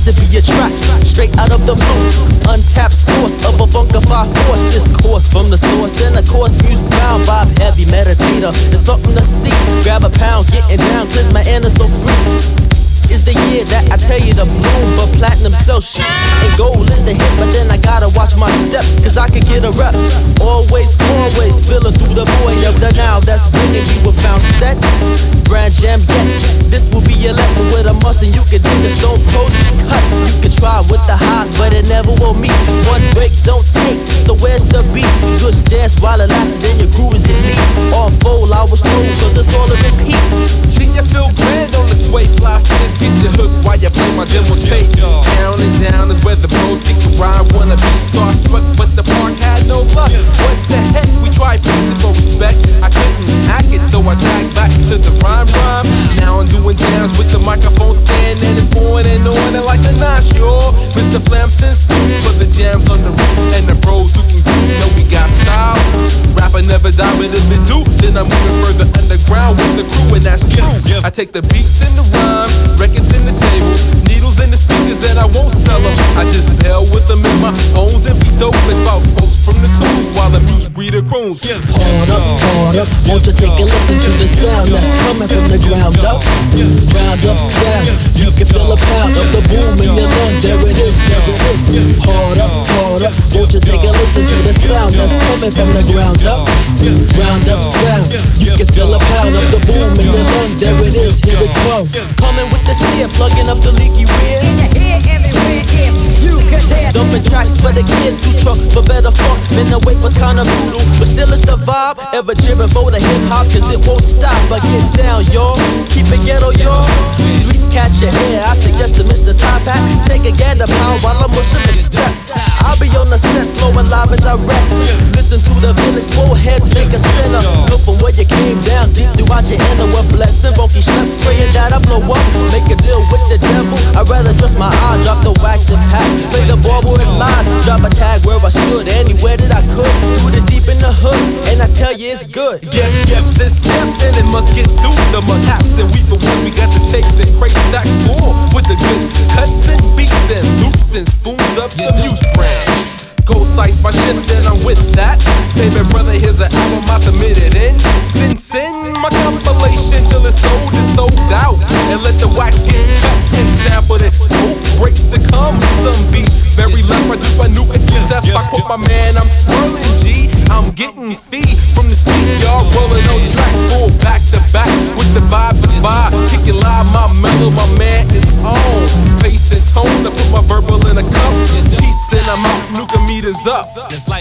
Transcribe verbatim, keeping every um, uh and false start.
guess it be a track straight out of the blue. Untapped source of a funkified force. This course from the source, and of course music bound. Vibe heavy meditator, there's something to see. Grab a pound, getting down, cause my end is so free. Is the year that I tell you to bloom, but platinum sells shit. And gold is the hit, but then I gotta watch my step, cause I could get a rep. Always, always feeling through the void of the now that's bringing you a found set. Brand jam yet, this will be your lesson with a must, and you can dig a stone produce cut. You can try with the highs, but it never will meet. One break don't take, so where's the beat? Good stance while it lasted, then your groove is in me. All fold, I was told, cause it's all a repeat. Can you feel grand on the sway? Fly fist, get your hook while you play my demo tape. Down and down is where the bros kick the rhyme. Wanna be starstruck, but the park had no luck. What the heck? We tried pacing for respect. I couldn't hack it, so I tagged back to the rhyme rhyme. Now I'm doing jams with the microphone stand, and it's on and on and like the nine, sure. Mister Flamson for the jams on the roof, and the bros who can groove know we got styles. Rapper never die, but if it do, then I'm moving further underground with the crew, and that's true. I take the beats and the rhymes, records in the tables, needles in the speakers, and I won't sell them. I just bail with them in my bones and be dope. It's about folks from the tools while the music breeder croons. Hold up, hold up, won't you take a listen to the sound that's coming from the ground up. Ground up sound, you can feel a pound of the boom in your lung. There it is, there it is. Hold up, hold up, won't you take a listen to the sound that's coming from the ground up. Ground up sound, you can feel a pound of the boom in your lung. There it is, here it comes. Coming with the steer, plugging up the leaky rear. In your head everywhere if you can dare. Dumping tracks for the kids who truck for better fun. Man, the wait was kinda brutal, but still it's the vibe. Ever cheering for the hip hop, cause it won't stop. But get down, y'all. Keep it ghetto, y'all. Streets catch your air. I suggest to Mister Top Hat, take a gander pound while I'm pushing the steps. I'll be on the set, flowing live and direct. Listen to the village, small heads make a center. Look from where you came down, deep throughout your inner. What blessing, funky schlep, praying that I blow up. Make a deal with the devil. I'd rather trust my eye, drop the wax and pack. Play the ball with lies, drop a tag where I stood. Anywhere that I could, through the deep in the hood, and I tell you it's good. Yes, yes, it's stamped and it must get through the perhaps. And we for once we got the tapes and crates stacked full with the good cuts and beats and loops and spoons of the muse brand. Cold sights my shit, then I'm with that. Baby brother, here's an album I submitted in. Send, send my compilation till it's sold, it's sold out. And let the wax get cut and sampled it. Hope breaks to come, some beat. Very left, I do my new F. I quote my man, I'm swirling G. I'm getting fee from the speed, y'all rolling on tracks full back to back with the vibe to vibe. Kick it live, my mellow, my man is on. Bass and tone, I put my verbal in a cup. Peace and I'm out, nuka meters up.